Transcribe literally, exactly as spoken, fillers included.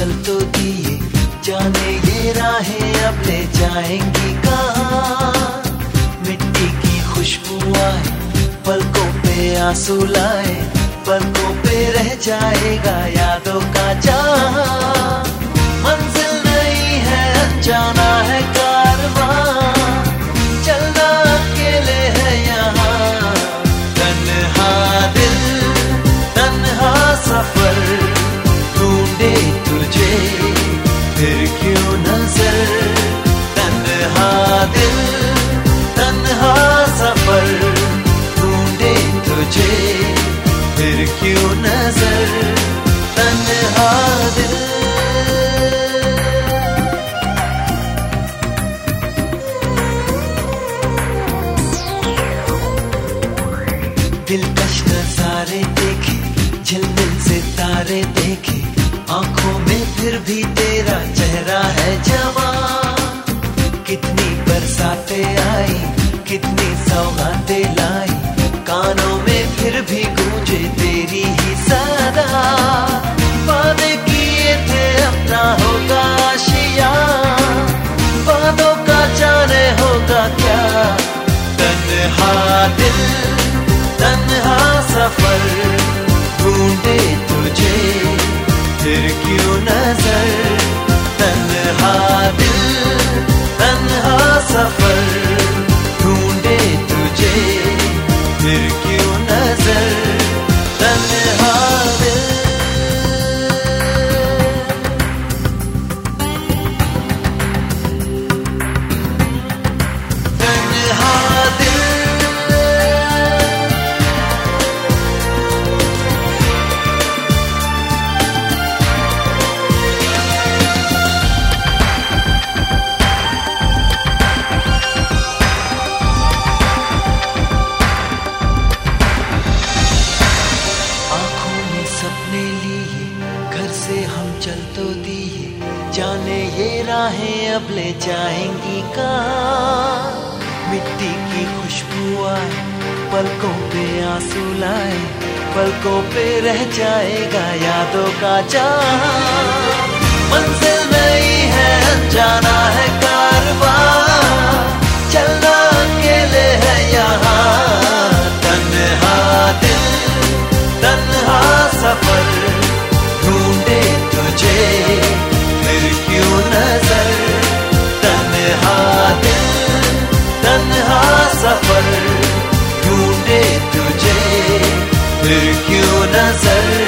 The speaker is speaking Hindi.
चल तो दिए, जाने ये राहें अब ले जाएंगी कहाँ। मिट्टी की खुशबू आए, पलकों पे आंसू लाए, पलकों पे रह जाएगा यादों का जहां। मंजिल नहीं है अनजाना है कारवां, चलना अकेले है यहाँ। तन्हा दिल तन्हा सफर, ढूंढे तुझे फिर क्यों नजर। तन्हा दिल तन्हा सफर, ढूंढे तुझे फिर क्यों नजर। तन्हा दिल दिलकश नजारे देखे, झिलमिल सितारे देखे, आंखों में फिर भी तेरा चेहरा है जवां। कितनी बरसातें आई, कितनी सौगातें लाई, कानों में फिर भी गूंजे तेरी ही सदा। वादे किए थे अपना होगा आशिया, वादों का जाने होगा क्या। तन्हा दिल तन्हा सफर, ढूंढे तुझे फिर क्यों नजर। तन्हा दिल तन्हा सफर, ढूंढे तुझे फिर क्यों नजर। तन्हा दिल तन्हा दिल सपने लिए, घर से हम चल तो दिए, जाने ये राहें अब ले जाएंगी कहाँ। मिट्टी की खुशबू आए, पलकों पे आंसू लाए, पलकों पे रह जाएगा यादों का जहां। मंजिल नहीं है अनजाना है कारवां, चलना अकेले है यहाँ। तन्हा दिल तन्हा सफर, ढूंढे तुझे फिर क्यों नजर। तन्हा दिल तन्हा सफर, ढूंढे तुझे फिर क्यों नजर।